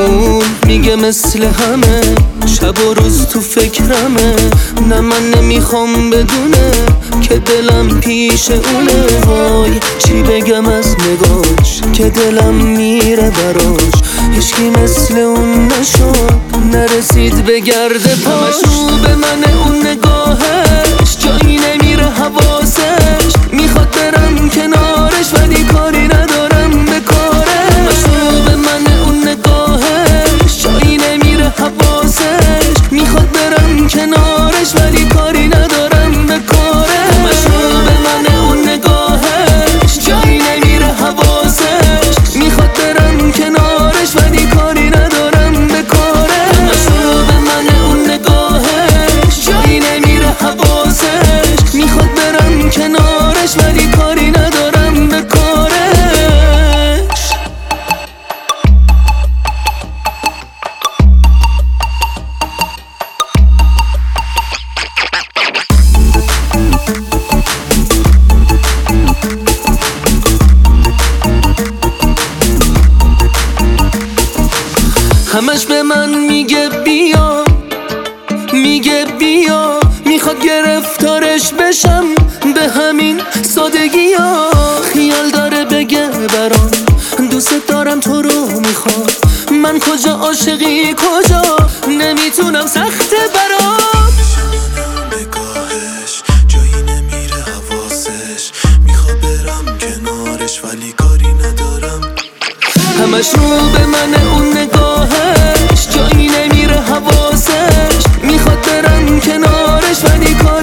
اون میگه مثل همه شب و روز تو فکرمه. نه من نمیخوام بدونه که دلم پیش اونه. وای چی بگم از نگاش که دلم میره براش. هیچکی مثل اون نشد نرسید به گرد پاش. رو به من اون نگاهش جایی نمیره حواسش. میخواد برم کنارش ولی کاری ندارم به کارش. رو به من اون نگاهش جایی نمیره حواسش. میخواد برم کنارش ولی کاری ندارم به کارش. رو به من اون نگاهش جایی نمیره حواسش. میخواد برم کنارش ولی کاری ندارم به کارش. رو به من اون نگاهش جایی نمیره حواسش. میخواد برم کنارش ولی کاری ندارم به کارش. همش به من میگه بیا، میگه بیا. میخواد گرفتارش بشم به همین سادگی ها. خیال داره بگه برام دوست دارم تو رو میخوام. من کجا عاشقی کجا نمیتونم سخته برام. نگاهش جایی نمیره حواسش. میخواد برم کنارش ولی کاری ندارم. همش رو به من اون نگاهش جایی نمیره حواسش. میخواد برم کنارش ولی کاری